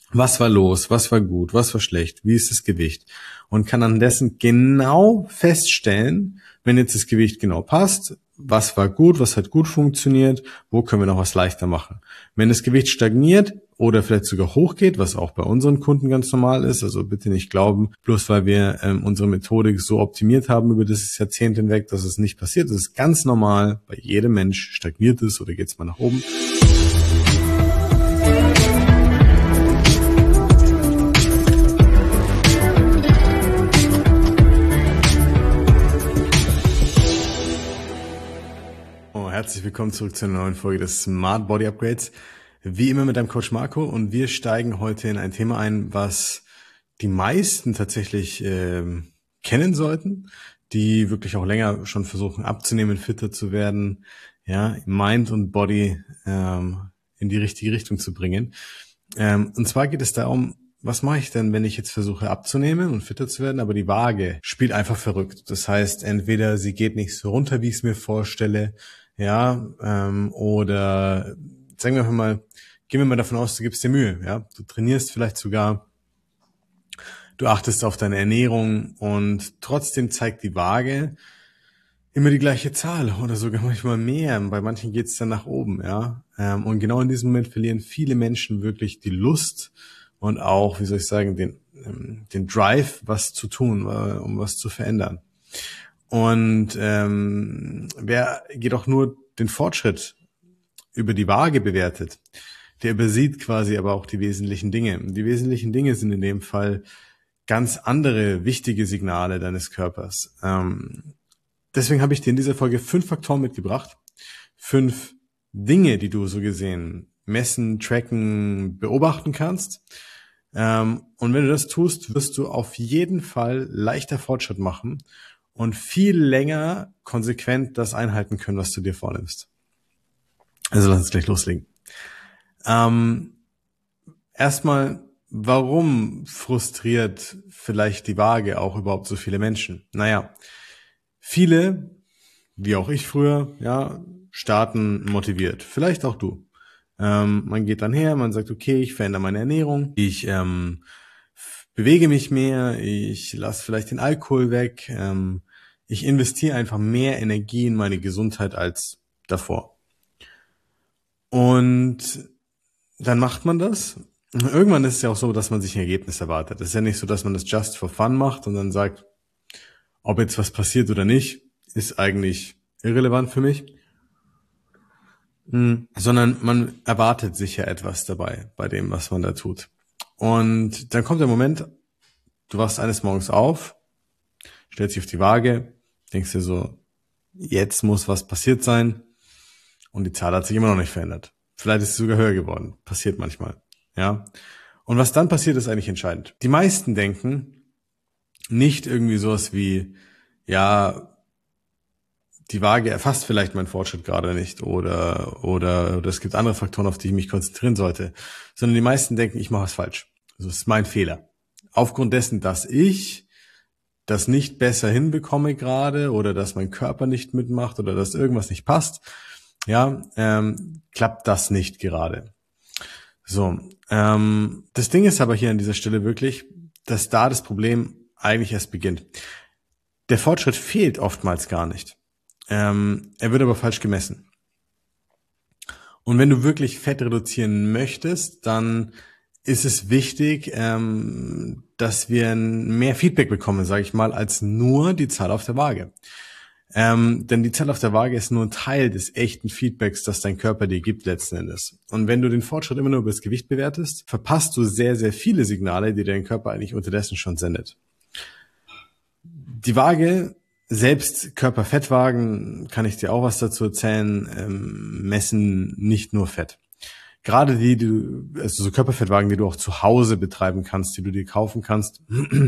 Was war los? Was war gut? Was war schlecht? Wie ist das Gewicht? Und kann an dessen genau feststellen, wenn jetzt das Gewicht genau passt, was war gut, was hat gut funktioniert, wo können wir noch was leichter machen. Wenn das Gewicht stagniert oder vielleicht sogar hochgeht, was auch bei unseren Kunden ganz normal ist, also bitte nicht glauben, bloß weil wir unsere Methodik so optimiert haben über das Jahrzehnt hinweg, dass es nicht passiert. Das ist ganz normal, bei jedem Mensch stagniert es oder geht es mal nach oben. Herzlich willkommen zurück zu einer neuen Folge des Smart Body Upgrades. Wie immer mit deinem Coach Marco, und wir steigen heute in ein Thema ein, was die meisten tatsächlich kennen sollten, die wirklich auch länger schon versuchen abzunehmen, fitter zu werden, ja, Mind und Body in die richtige Richtung zu bringen. Und zwar geht es darum, was mache ich denn, wenn ich jetzt versuche abzunehmen und fitter zu werden, aber die Waage spielt einfach verrückt. Das heißt, entweder sie geht nicht so runter, wie ich es mir vorstelle, ja, oder sagen wir mal, gehen wir mal davon aus, du gibst dir Mühe, ja, du trainierst vielleicht sogar, du achtest auf deine Ernährung und trotzdem zeigt die Waage immer die gleiche Zahl oder sogar manchmal mehr. Bei manchen geht es dann nach oben, ja, und genau in diesem Moment verlieren viele Menschen wirklich die Lust und auch, wie soll ich sagen, den Drive, was zu tun, um was zu verändern. Und wer jedoch nur den Fortschritt über die Waage bewertet, der übersieht quasi aber auch die wesentlichen Dinge. Die wesentlichen Dinge sind in dem Fall ganz andere wichtige Signale deines Körpers. Deswegen habe ich dir in dieser Folge 5 Faktoren mitgebracht. 5 Dinge, die du so gesehen messen, tracken, beobachten kannst. Und wenn du das tust, wirst du auf jeden Fall leichter Fortschritt machen und viel länger konsequent das einhalten können, was du dir vornimmst. Also lass uns gleich loslegen. Erstmal, warum frustriert vielleicht die Waage auch überhaupt so viele Menschen? Naja, viele, wie auch ich früher, ja, starten motiviert. Vielleicht auch du. Man geht dann her, man sagt, okay, ich verändere meine Ernährung, ich bewege mich mehr, ich lasse vielleicht den Alkohol weg, ich investiere einfach mehr Energie in meine Gesundheit als davor. Und dann macht man das. Irgendwann ist es ja auch so, dass man sich ein Ergebnis erwartet. Es ist ja nicht so, dass man das just for fun macht und dann sagt, ob jetzt was passiert oder nicht, ist eigentlich irrelevant für mich. Sondern man erwartet sich ja etwas dabei, bei dem, was man da tut. Und dann kommt der Moment, du wachst eines Morgens auf, stellst dich auf die Waage, denkst dir so, jetzt muss was passiert sein, und die Zahl hat sich immer noch nicht verändert. Vielleicht ist sie sogar höher geworden. Passiert manchmal, ja. Und was dann passiert, ist eigentlich entscheidend. Die meisten denken nicht irgendwie sowas wie, ja, die Waage erfasst vielleicht meinen Fortschritt gerade nicht oder es gibt andere Faktoren, auf die ich mich konzentrieren sollte, sondern die meisten denken, ich mache was falsch. Also das ist mein Fehler. Aufgrund dessen, dass ich das nicht besser hinbekomme gerade oder dass mein Körper nicht mitmacht oder dass irgendwas nicht passt, ja, klappt das nicht gerade. So, das Ding ist aber hier an dieser Stelle wirklich, dass da das Problem eigentlich erst beginnt. Der Fortschritt fehlt oftmals gar nicht. Er wird aber falsch gemessen. Und wenn du wirklich Fett reduzieren möchtest, dann ist es wichtig, dass wir mehr Feedback bekommen, sage ich mal, als nur die Zahl auf der Waage. Denn die Zahl auf der Waage ist nur ein Teil des echten Feedbacks, das dein Körper dir gibt letzten Endes. Und wenn du den Fortschritt immer nur über das Gewicht bewertest, verpasst du sehr, sehr viele Signale, die dein Körper eigentlich unterdessen schon sendet. Die Waage, selbst Körperfettwagen, kann ich dir auch was dazu erzählen, messen nicht nur Fett. Gerade also so Körperfettwagen, die du auch zu Hause betreiben kannst, die du dir kaufen kannst,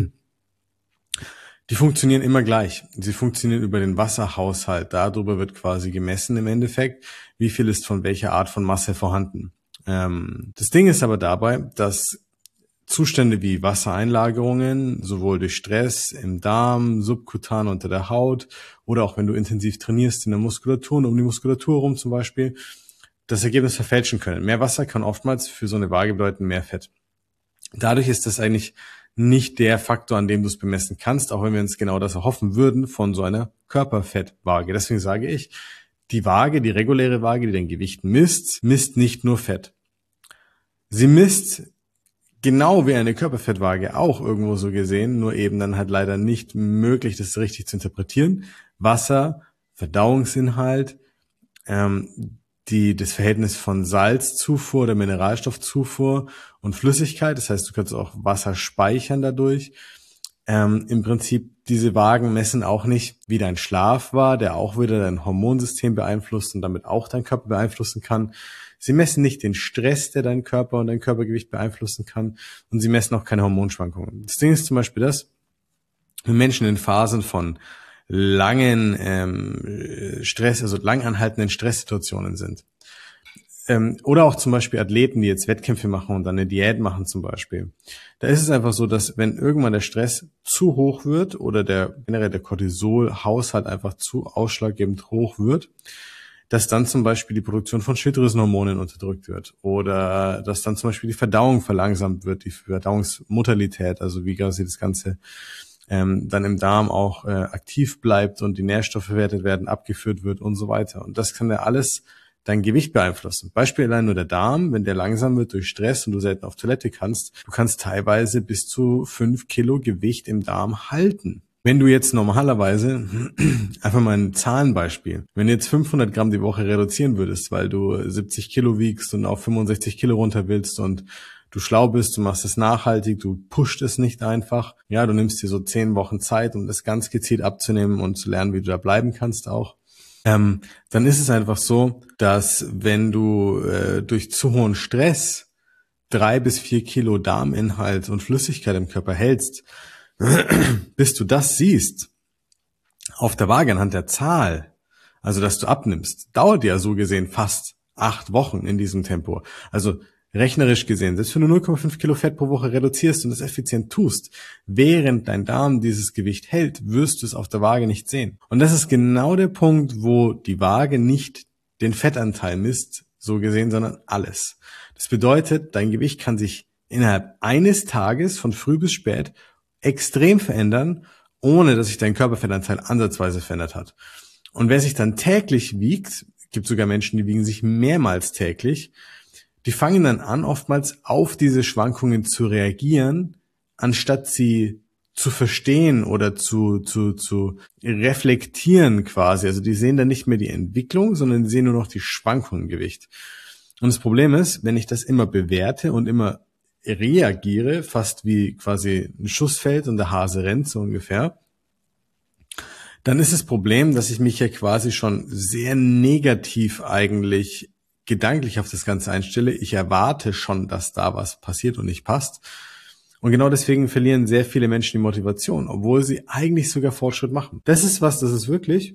die funktionieren immer gleich. Sie funktionieren über den Wasserhaushalt. Darüber wird quasi gemessen im Endeffekt, wie viel ist von welcher Art von Masse vorhanden. Das Ding ist aber dabei, dass Zustände wie Wassereinlagerungen, sowohl durch Stress im Darm, subkutan unter der Haut oder auch wenn du intensiv trainierst in der Muskulatur und um die Muskulatur rum zum Beispiel, das Ergebnis verfälschen können. Mehr Wasser kann oftmals für so eine Waage bedeuten mehr Fett. Dadurch ist das eigentlich nicht der Faktor, an dem du es bemessen kannst, auch wenn wir uns genau das erhoffen würden von so einer Körperfettwaage. Deswegen sage ich, die Waage, die reguläre Waage, die dein Gewicht misst, misst nicht nur Fett. Sie misst genau wie eine Körperfettwaage auch irgendwo so gesehen, nur eben dann halt leider nicht möglich, das richtig zu interpretieren. Wasser, Verdauungsinhalt, das Verhältnis von Salzzufuhr oder Mineralstoffzufuhr und Flüssigkeit. Das heißt, du kannst auch Wasser speichern dadurch. Im Prinzip, diese Wagen messen auch nicht, wie dein Schlaf war, der auch wieder dein Hormonsystem beeinflusst und damit auch deinen Körper beeinflussen kann. Sie messen nicht den Stress, der deinen Körper und dein Körpergewicht beeinflussen kann. Und sie messen auch keine Hormonschwankungen. Das Ding ist zum Beispiel das, wenn Menschen in Phasen von langen Stress, also lang anhaltenden Stresssituationen sind. Oder auch zum Beispiel Athleten, die jetzt Wettkämpfe machen und dann eine Diät machen zum Beispiel. Da ist es einfach so, dass wenn irgendwann der Stress zu hoch wird oder generell der Cortisol-Haushalt einfach zu ausschlaggebend hoch wird, dass dann zum Beispiel die Produktion von Schilddrüsenhormonen unterdrückt wird oder dass dann zum Beispiel die Verdauung verlangsamt wird, die Verdauungsmodalität, also wie quasi das Ganze dann im Darm auch aktiv bleibt und die Nährstoffe verwertet werden, abgeführt wird und so weiter. Und das kann ja alles dein Gewicht beeinflussen. Beispiel allein nur der Darm, wenn der langsam wird durch Stress und du selten auf Toilette kannst, du kannst teilweise bis zu 5 Kilo Gewicht im Darm halten. Wenn du jetzt normalerweise, einfach mal ein Zahlenbeispiel, wenn du jetzt 500 Gramm die Woche reduzieren würdest, weil du 70 Kilo wiegst und auf 65 Kilo runter willst und du schlau bist, du machst es nachhaltig, du pusht es nicht einfach. Ja, du nimmst dir so 10 Wochen Zeit, um das ganz gezielt abzunehmen und zu lernen, wie du da bleiben kannst auch. Dann ist es einfach so, dass wenn du durch zu hohen Stress 3 bis 4 Kilo Darminhalt und Flüssigkeit im Körper hältst, bis du das siehst, auf der Waage anhand der Zahl, also dass du abnimmst, dauert ja so gesehen fast 8 Wochen in diesem Tempo. Also rechnerisch gesehen, selbst wenn du 0,5 Kilo Fett pro Woche reduzierst und das effizient tust, während dein Darm dieses Gewicht hält, wirst du es auf der Waage nicht sehen. Und das ist genau der Punkt, wo die Waage nicht den Fettanteil misst, so gesehen, sondern alles. Das bedeutet, dein Gewicht kann sich innerhalb eines Tages von früh bis spät extrem verändern, ohne dass sich dein Körperfettanteil ansatzweise verändert hat. Und wer sich dann täglich wiegt, gibt sogar Menschen, die wiegen sich mehrmals täglich, die fangen dann an, oftmals auf diese Schwankungen zu reagieren, anstatt sie zu verstehen oder zu reflektieren quasi. Also die sehen dann nicht mehr die Entwicklung, sondern die sehen nur noch die Schwankungen im Gewicht. Und das Problem ist, wenn ich das immer bewerte und immer reagiere, fast wie quasi ein Schuss fällt und der Hase rennt, so ungefähr, dann ist das Problem, dass ich mich ja quasi schon sehr negativ eigentlich gedanklich auf das Ganze einstelle. Ich erwarte schon, dass da was passiert und nicht passt. Und genau deswegen verlieren sehr viele Menschen die Motivation, obwohl sie eigentlich sogar Fortschritt machen. Das ist wirklich,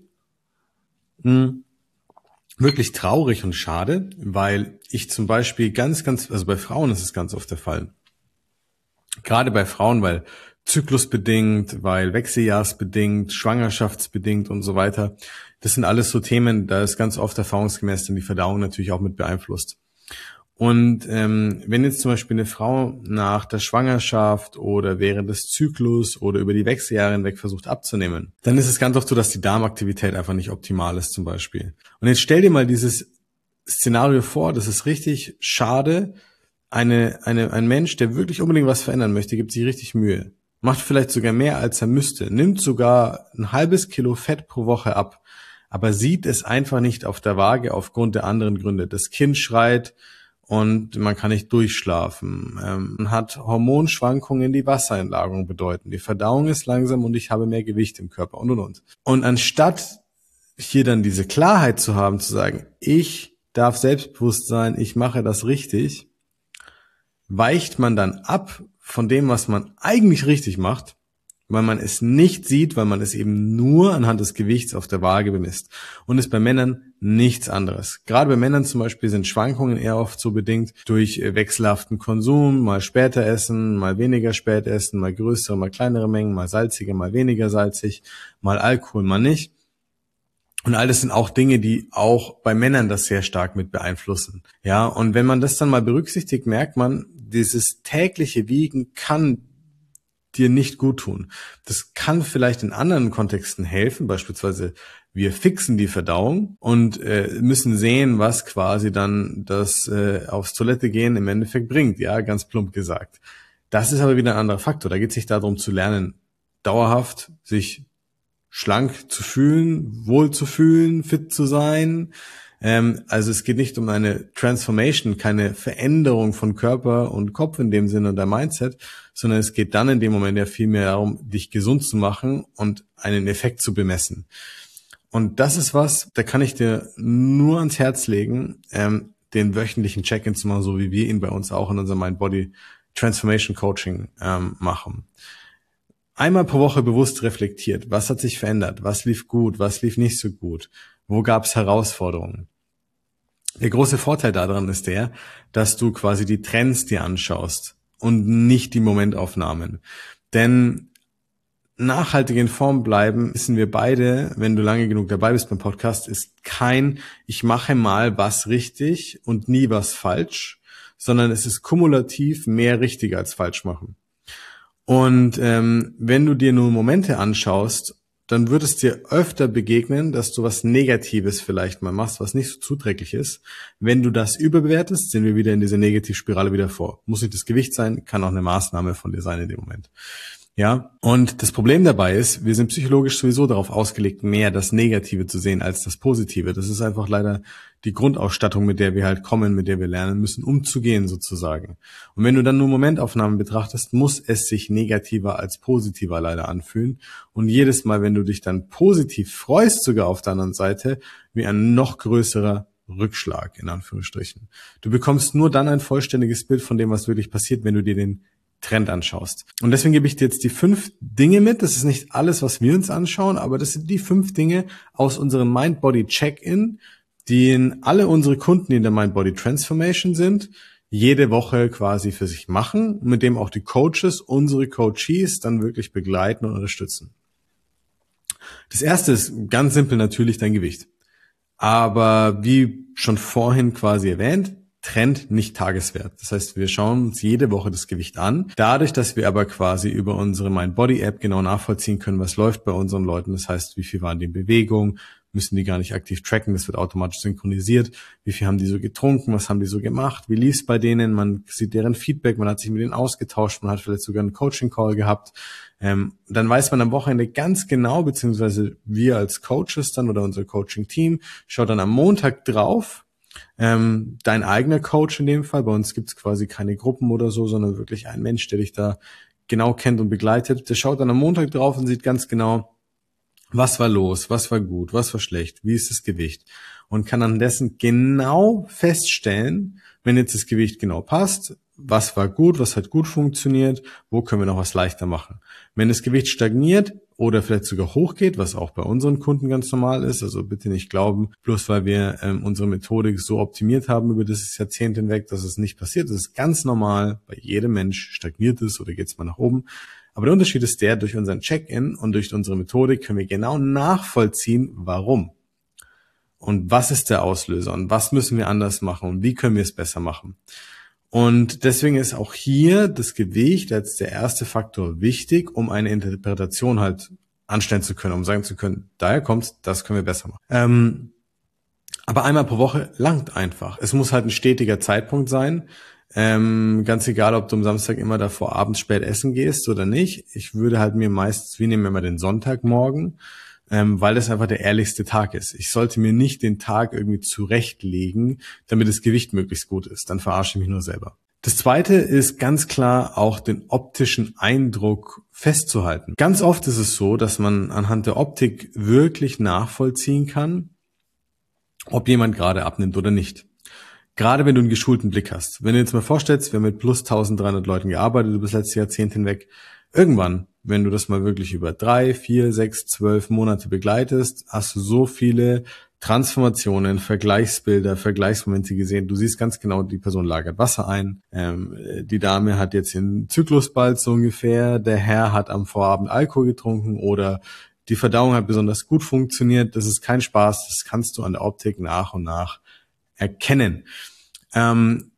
wirklich traurig und schade, weil ich zum Beispiel also bei Frauen ist es ganz oft der Fall. Gerade bei Frauen, weil zyklusbedingt, weil wechseljahrsbedingt, schwangerschaftsbedingt und so weiter. Das sind alles so Themen, da ist ganz oft erfahrungsgemäß dann die Verdauung natürlich auch mit beeinflusst. Und wenn jetzt zum Beispiel eine Frau nach der Schwangerschaft oder während des Zyklus oder über die Wechseljahre hinweg versucht abzunehmen, dann ist es ganz oft so, dass die Darmaktivität einfach nicht optimal ist zum Beispiel. Und jetzt stell dir mal dieses Szenario vor, das ist richtig schade. Ein Mensch, der wirklich unbedingt was verändern möchte, gibt sich richtig Mühe. Macht vielleicht sogar mehr, als er müsste, nimmt sogar ein halbes Kilo Fett pro Woche ab, aber sieht es einfach nicht auf der Waage aufgrund der anderen Gründe. Das Kind schreit und man kann nicht durchschlafen. Man hat Hormonschwankungen, die Wassereinlagerung bedeuten. Die Verdauung ist langsam und ich habe mehr Gewicht im Körper und. Und anstatt hier dann diese Klarheit zu haben, zu sagen, ich darf selbstbewusst sein, ich mache das richtig, weicht man dann ab von dem, was man eigentlich richtig macht, weil man es nicht sieht, weil man es eben nur anhand des Gewichts auf der Waage bemisst. Und ist bei Männern nichts anderes. Gerade bei Männern zum Beispiel sind Schwankungen eher oft so bedingt durch wechselhaften Konsum, mal später essen, mal weniger spät essen, mal größere, mal kleinere Mengen, mal salziger, mal weniger salzig, mal Alkohol, mal nicht. Und all das sind auch Dinge, die auch bei Männern das sehr stark mit beeinflussen. Ja, und wenn man das dann mal berücksichtigt, merkt man, dieses tägliche Wiegen kann dir nicht gut tun. Das kann vielleicht in anderen Kontexten helfen, beispielsweise wir fixen die Verdauung und müssen sehen, was quasi dann das aufs Toilette gehen im Endeffekt bringt, ja, ganz plump gesagt. Das ist aber wieder ein anderer Faktor. Da geht es nicht darum zu lernen, dauerhaft sich schlank zu fühlen, wohl zu fühlen, fit zu sein. Also es geht nicht um eine Transformation, keine Veränderung von Körper und Kopf in dem Sinne und der Mindset, sondern es geht dann in dem Moment ja vielmehr darum, dich gesund zu machen und einen Effekt zu bemessen. Und das ist was, da kann ich dir nur ans Herz legen, den wöchentlichen Check-in zu machen, so wie wir ihn bei uns auch in unserem Mind-Body Transformation Coaching machen. Einmal pro Woche bewusst reflektiert, was hat sich verändert, was lief gut, was lief nicht so gut, wo gab es Herausforderungen. Der große Vorteil daran ist dass du quasi die Trends dir anschaust und nicht die Momentaufnahmen. Denn nachhaltig in Form bleiben, wissen wir beide, wenn du lange genug dabei bist beim Podcast, ist kein ich mache mal was richtig und nie was falsch, sondern es ist kumulativ mehr richtig als falsch machen. Und wenn du dir nur Momente anschaust, dann wird es dir öfter begegnen, dass du was Negatives vielleicht mal machst, was nicht so zuträglich ist. Wenn du das überbewertest, sind wir wieder in dieser Negativspirale wieder vor. Muss nicht das Gewicht sein, kann auch eine Maßnahme von dir sein in dem Moment. Ja, und das Problem dabei ist, wir sind psychologisch sowieso darauf ausgelegt, mehr das Negative zu sehen als das Positive. Das ist einfach leider die Grundausstattung, mit der wir halt kommen, mit der wir lernen müssen, umzugehen sozusagen. Und wenn du dann nur Momentaufnahmen betrachtest, muss es sich negativer als positiver leider anfühlen. Und jedes Mal, wenn du dich dann positiv freust, sogar auf der anderen Seite, wie ein noch größerer Rückschlag, in Anführungsstrichen. Du bekommst nur dann ein vollständiges Bild von dem, was wirklich passiert, wenn du dir den Trend anschaust. Und deswegen gebe ich dir jetzt die 5 Dinge mit. Das ist nicht alles, was wir uns anschauen, aber das sind die 5 Dinge aus unserem Mind-Body-Check-In, die alle unsere Kunden, die in der Mind-Body-Transformation sind, jede Woche quasi für sich machen, mit dem auch die Coaches, unsere Coachees, dann wirklich begleiten und unterstützen. Das erste ist ganz simpel natürlich dein Gewicht. Aber wie schon vorhin quasi erwähnt, Trend, nicht Tageswert. Das heißt, wir schauen uns jede Woche das Gewicht an. Dadurch, dass wir aber quasi über unsere Mind-Body-App genau nachvollziehen können, was läuft bei unseren Leuten. Das heißt, wie viel waren die in Bewegung, müssen die gar nicht aktiv tracken, das wird automatisch synchronisiert. Wie viel haben die so getrunken, was haben die so gemacht, wie lief's bei denen, man sieht deren Feedback, man hat sich mit denen ausgetauscht, man hat vielleicht sogar einen Coaching-Call gehabt. Dann weiß man am Wochenende ganz genau, beziehungsweise wir als Coaches dann oder unser Coaching-Team schaut dann am Montag drauf, dein eigener Coach in dem Fall, bei uns gibt's quasi keine Gruppen oder so, sondern wirklich ein Mensch, der dich da genau kennt und begleitet, der schaut dann am Montag drauf und sieht ganz genau, was war los, was war gut, was war schlecht, wie ist das Gewicht und kann an dessen genau feststellen, wenn jetzt das Gewicht genau passt, was war gut, was hat gut funktioniert, wo können wir noch was leichter machen. Wenn das Gewicht stagniert oder vielleicht sogar hochgeht, was auch bei unseren Kunden ganz normal ist, also bitte nicht glauben, bloß weil wir unsere Methodik so optimiert haben über das Jahrzehnt hinweg, dass es nicht passiert. Das ist ganz normal, bei jedem Mensch stagniert es oder geht es mal nach oben. Aber der Unterschied ist durch unseren Check-in und durch unsere Methodik können wir genau nachvollziehen, warum. Und was ist der Auslöser und was müssen wir anders machen und wie können wir es besser machen. Und deswegen ist auch hier das Gewicht als der erste Faktor wichtig, um eine Interpretation halt anstellen zu können, um sagen zu können, daher kommt's, das können wir besser machen. Aber einmal pro Woche langt einfach. Es muss halt ein stetiger Zeitpunkt sein. Ganz egal, ob du am Samstag immer davor abends spät essen gehst oder nicht. Ich würde halt mir meistens, wir nehmen immer den Sonntagmorgen, weil das einfach der ehrlichste Tag ist. Ich sollte mir nicht den Tag irgendwie zurechtlegen, damit das Gewicht möglichst gut ist. Dann verarsche ich mich nur selber. Das zweite ist ganz klar auch den optischen Eindruck festzuhalten. Ganz oft ist es so, dass man anhand der Optik wirklich nachvollziehen kann, ob jemand gerade abnimmt oder nicht. Gerade wenn du einen geschulten Blick hast. Wenn du jetzt mal vorstellst, wir haben mit plus 1300 Leuten gearbeitet über das letzte Jahrzehnt hinweg. Irgendwann, wenn du das mal wirklich über 3, 4, 6, 12 Monate begleitest, hast du so viele Transformationen, Vergleichsbilder, Vergleichsmomente gesehen. Du siehst ganz genau, die Person lagert Wasser ein. Die Dame hat jetzt den Zyklus bald so ungefähr. Der Herr hat am Vorabend Alkohol getrunken oder die Verdauung hat besonders gut funktioniert. Das ist kein Spaß. Das kannst du an der Optik nach und nach erkennen. Der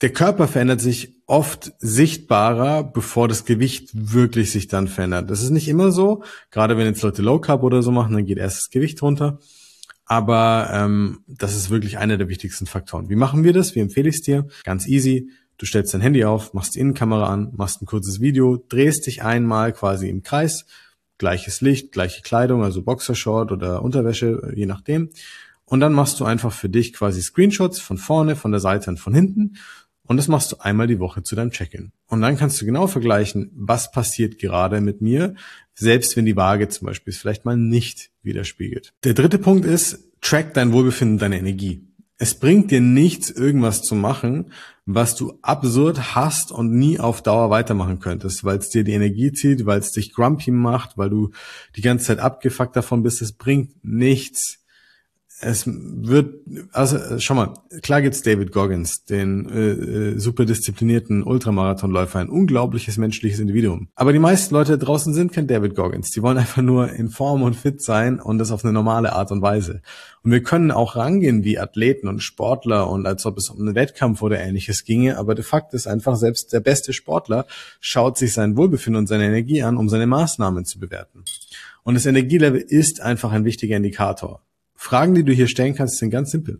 der Körper verändert sich oft sichtbarer, bevor das Gewicht wirklich sich dann verändert. Das ist nicht immer so. Gerade wenn jetzt Leute Low Carb oder so machen, dann geht erst das Gewicht runter. Aber das ist wirklich einer der wichtigsten Faktoren. Wie machen wir das? Wie empfehle ich es dir? Ganz easy. Du stellst dein Handy auf, machst die Innenkamera an, machst ein kurzes Video, drehst dich einmal quasi im Kreis. Gleiches Licht, gleiche Kleidung, also Boxershort oder Unterwäsche, je nachdem. Und dann machst du einfach für dich quasi Screenshots von vorne, von der Seite und von hinten. Und das machst du einmal die Woche zu deinem Check-in. Und dann kannst du genau vergleichen, was passiert gerade mit mir, selbst wenn die Waage zum Beispiel es vielleicht mal nicht widerspiegelt. Der dritte Punkt ist, track dein Wohlbefinden, deine Energie. Es bringt dir nichts, irgendwas zu machen, was du absurd hast und nie auf Dauer weitermachen könntest, weil es dir die Energie zieht, weil es dich grumpy macht, weil du die ganze Zeit abgefuckt davon bist. Es bringt nichts. Es wird, also schau mal, klar gibt's David Goggins, den super disziplinierten Ultramarathonläufer, ein unglaubliches menschliches Individuum. Aber die meisten Leute draußen sind kein David Goggins. Die wollen einfach nur in Form und fit sein und das auf eine normale Art und Weise. Und wir können auch rangehen wie Athleten und Sportler und als ob es um einen Wettkampf oder Ähnliches ginge. Aber de facto ist einfach, selbst der beste Sportler schaut sich sein Wohlbefinden und seine Energie an, um seine Maßnahmen zu bewerten. Und das Energielevel ist einfach ein wichtiger Indikator. Fragen, die du hier stellen kannst, sind ganz simpel.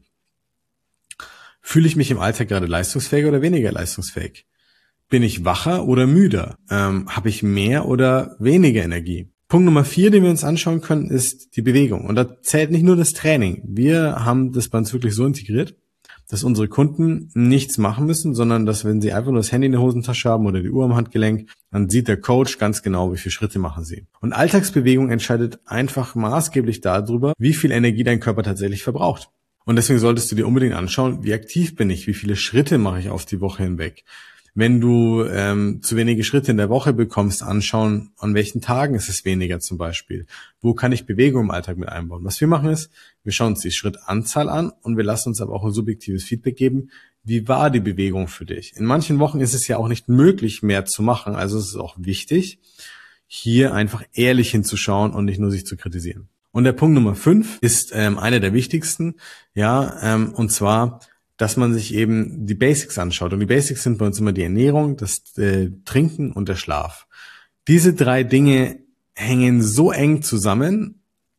Fühle ich mich im Alltag gerade leistungsfähiger oder weniger leistungsfähig? Bin ich wacher oder müder? Habe ich mehr oder weniger Energie? Punkt Nummer 4, den wir uns anschauen können, ist die Bewegung. Und da zählt nicht nur das Training. Wir haben das bei uns wirklich so integriert, dass unsere Kunden nichts machen müssen, sondern dass, wenn sie einfach nur das Handy in der Hosentasche haben oder die Uhr am Handgelenk, dann sieht der Coach ganz genau, wie viele Schritte machen sie. Und Alltagsbewegung entscheidet einfach maßgeblich darüber, wie viel Energie dein Körper tatsächlich verbraucht. Und deswegen solltest du dir unbedingt anschauen, wie aktiv bin ich, wie viele Schritte mache ich auf die Woche hinweg. Wenn du zu wenige Schritte in der Woche bekommst, anschauen, an welchen Tagen ist es weniger zum Beispiel. Wo kann ich Bewegung im Alltag mit einbauen? Was wir machen ist, wir schauen uns die Schrittanzahl an und wir lassen uns aber auch ein subjektives Feedback geben. Wie war die Bewegung für dich? In manchen Wochen ist es ja auch nicht möglich, mehr zu machen. Also es ist auch wichtig, hier einfach ehrlich hinzuschauen und nicht nur sich zu kritisieren. Und der Punkt Nummer 5 ist einer der wichtigsten, und zwar, dass man sich eben die Basics anschaut. Und die Basics sind bei uns immer die Ernährung, das Trinken und der Schlaf. Diese 3 Dinge hängen so eng zusammen,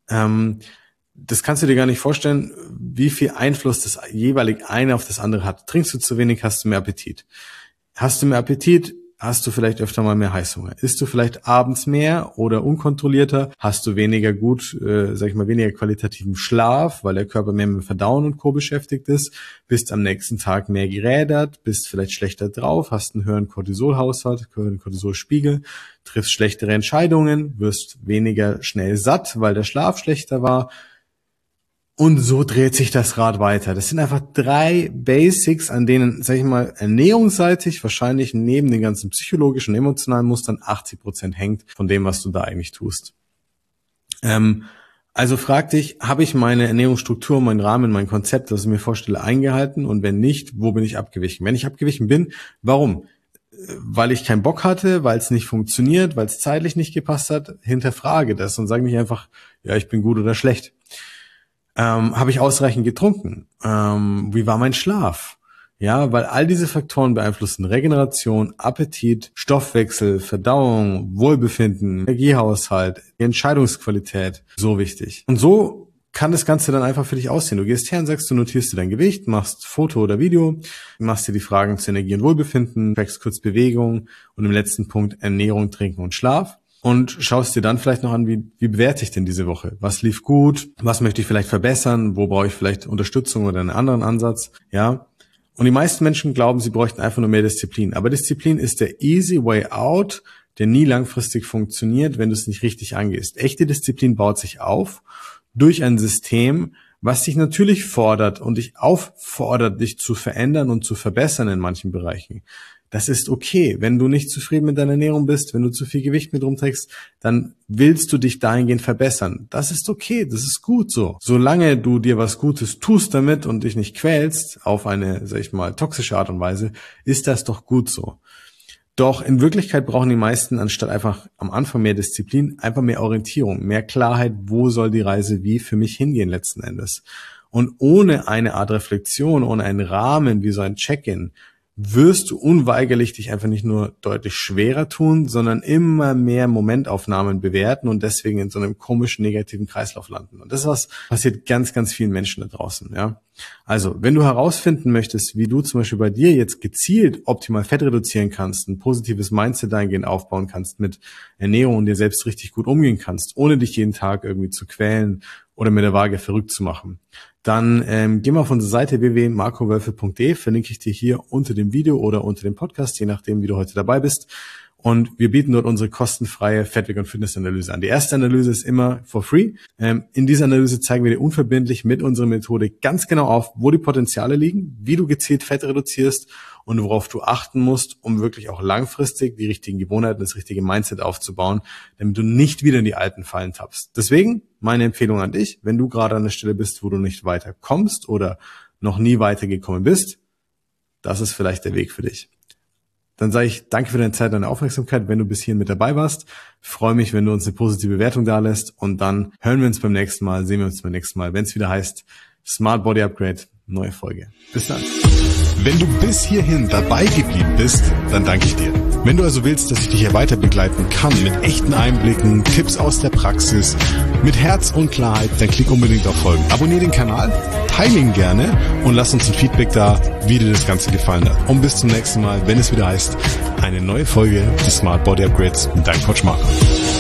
das kannst du dir gar nicht vorstellen, wie viel Einfluss das jeweilig eine auf das andere hat. Trinkst du zu wenig, hast du mehr Appetit. Hast du mehr Appetit, hast du vielleicht öfter mal mehr Heißhunger. Isst du vielleicht abends mehr oder unkontrollierter, hast du weniger weniger qualitativen Schlaf, weil der Körper mehr mit Verdauen und Co. beschäftigt ist, bist am nächsten Tag mehr gerädert, bist vielleicht schlechter drauf, hast einen höheren Cortisolhaushalt, höheren Cortisolspiegel, triffst schlechtere Entscheidungen, wirst weniger schnell satt, weil der Schlaf schlechter war. Und so dreht sich das Rad weiter. Das sind einfach 3 Basics, an denen, ernährungsseitig wahrscheinlich neben den ganzen psychologischen und emotionalen Mustern 80% hängt von dem, was du da eigentlich tust. Also frag dich, habe ich meine Ernährungsstruktur, meinen Rahmen, mein Konzept, das ich mir vorstelle, eingehalten? Und wenn nicht, wo bin ich abgewichen? Wenn ich abgewichen bin, warum? Weil ich keinen Bock hatte, weil es nicht funktioniert, weil es zeitlich nicht gepasst hat, hinterfrage das und sage nicht einfach, ja, ich bin gut oder schlecht. Habe ich ausreichend getrunken? Wie war mein Schlaf? Ja, weil all diese Faktoren beeinflussen Regeneration, Appetit, Stoffwechsel, Verdauung, Wohlbefinden, Energiehaushalt, die Entscheidungsqualität. So wichtig. Und so kann das Ganze dann einfach für dich aussehen. Du gehst her und sagst, du notierst dir dein Gewicht, machst Foto oder Video, machst dir die Fragen zu Energie und Wohlbefinden, trackst kurz Bewegung und im letzten Punkt Ernährung, Trinken und Schlaf. Und schaust dir dann vielleicht noch an, wie bewerte ich denn diese Woche? Was lief gut? Was möchte ich vielleicht verbessern? Wo brauche ich vielleicht Unterstützung oder einen anderen Ansatz? Ja. Und die meisten Menschen glauben, sie bräuchten einfach nur mehr Disziplin. Aber Disziplin ist der easy way out, der nie langfristig funktioniert, wenn du es nicht richtig angehst. Echte Disziplin baut sich auf durch ein System, was dich natürlich fordert und dich auffordert, dich zu verändern und zu verbessern in manchen Bereichen. Das ist okay. Wenn du nicht zufrieden mit deiner Ernährung bist, wenn du zu viel Gewicht mit rumträgst, dann willst du dich dahingehend verbessern. Das ist okay, das ist gut so. Solange du dir was Gutes tust damit und dich nicht quälst auf eine, toxische Art und Weise, ist das doch gut so. Doch in Wirklichkeit brauchen die meisten anstatt einfach am Anfang mehr Disziplin, einfach mehr Orientierung, mehr Klarheit, wo soll die Reise wie für mich hingehen letzten Endes. Und ohne eine Art Reflexion, ohne einen Rahmen wie so ein Check-in, wirst du unweigerlich dich einfach nicht nur deutlich schwerer tun, sondern immer mehr Momentaufnahmen bewerten und deswegen in so einem komischen negativen Kreislauf landen. Und das ist was passiert ganz, ganz vielen Menschen da draußen, ja. Also, wenn du herausfinden möchtest, wie du zum Beispiel bei dir jetzt gezielt optimal Fett reduzieren kannst, ein positives Mindset dahingehend aufbauen kannst, mit Ernährung und dir selbst richtig gut umgehen kannst, ohne dich jeden Tag irgendwie zu quälen oder mit der Waage verrückt zu machen, dann geh mal auf unsere Seite www.markowölfe.de, verlinke ich dir hier unter dem Video oder unter dem Podcast, je nachdem, wie du heute dabei bist. Und wir bieten dort unsere kostenfreie Fettweg- und Fitnessanalyse an. Die erste Analyse ist immer for free. In dieser Analyse zeigen wir dir unverbindlich mit unserer Methode ganz genau auf, wo die Potenziale liegen, wie du gezielt Fett reduzierst und worauf du achten musst, um wirklich auch langfristig die richtigen Gewohnheiten, das richtige Mindset aufzubauen, damit du nicht wieder in die alten Fallen tappst. Deswegen meine Empfehlung an dich, wenn du gerade an der Stelle bist, wo du nicht weiterkommst oder noch nie weitergekommen bist, das ist vielleicht der Weg für dich. Dann sage ich danke für deine Zeit und deine Aufmerksamkeit, wenn du bis hierhin mit dabei warst. Ich freue mich, wenn du uns eine positive Bewertung dalässt und dann hören wir uns beim nächsten Mal, sehen wir uns beim nächsten Mal, wenn es wieder heißt Smart Body Upgrade, neue Folge. Bis dann. Wenn du bis hierhin dabei geblieben bist, dann danke ich dir. Wenn du also willst, dass ich dich hier weiter begleiten kann mit echten Einblicken, Tipps aus der Praxis, mit Herz und Klarheit, dann klick unbedingt auf Folgen. Abonnier den Kanal, teile ihn gerne und lass uns ein Feedback da, wie dir das Ganze gefallen hat. Und bis zum nächsten Mal, wenn es wieder heißt, eine neue Folge des Smart Body Upgrades mit deinem Coach Marco.